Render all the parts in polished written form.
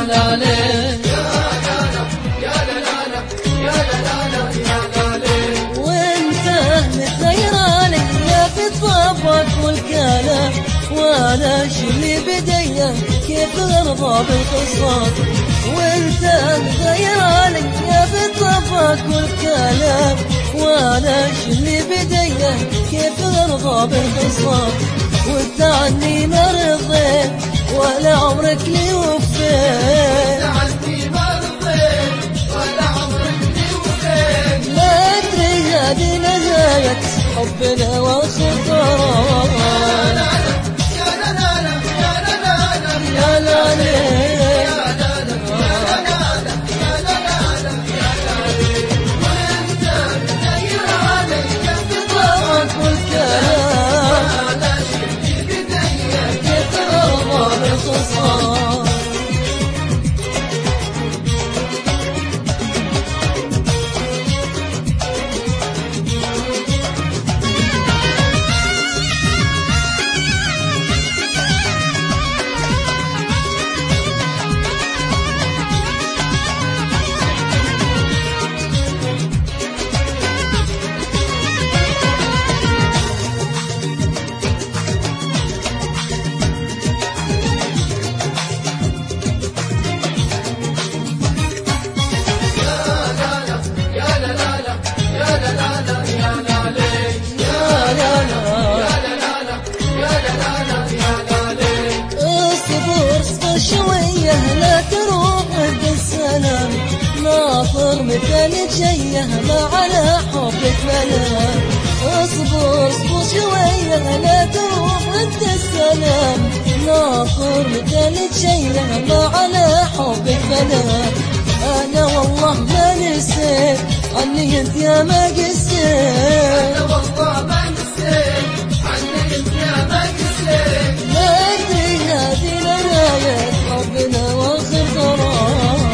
لا لا وانت متغير علي في طبعك والكلام، وانا شلي بديا كيف ارضى بالقصاد. وانت متغير علي في طبعك والكلام، وانا شلي بديا كيف ارضى بالقصاد. وانت عني ما رضيت ولا عمرك لي وفيت، لا ادري هذه نهاية حبنا وخطرات. يا لا لا ناطر مثل جيه ما على حبك ملام. اصبر اصبر شويه لا تروح انت السلام، ناطر مثل جيه ما على حبك ملام. انا والله ما نسيت عني انت يا ما قسيت، انا والله ما نسيت عنك انت يا ما قسيت. ما ادري هذه نهاية حبنا وخطرات.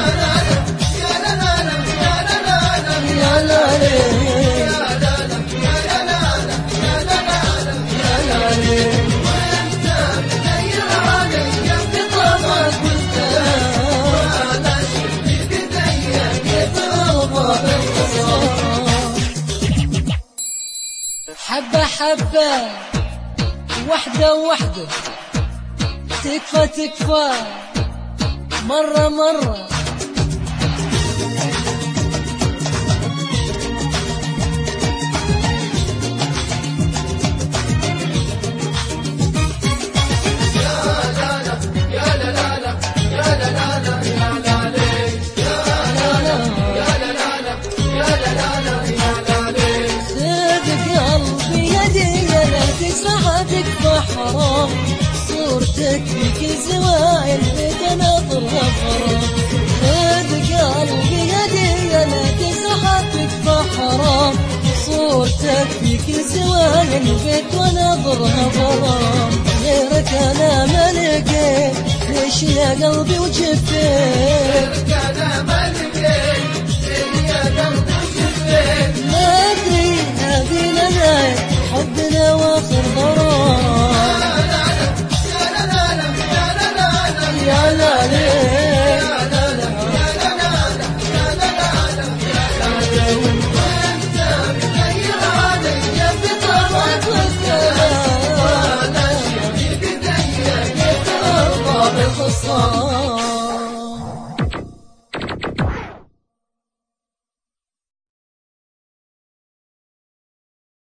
حبة حبة وحدة وحدة تكفى تكفى مرة مرة. حرام صورتك في كل زوايا البيت ناظرها غرام. خذ قلبي هدية لا تسحبك فحرام، صورتك في كل زوايا البيت وناظرها غرام. غيرك انا ما لقيت ليش يا قلبي وجفيت، غيرك انا ما لقيت ليش يا قلبي وجفيت. ما ادري هذه نهاية حبنا واخر غرام.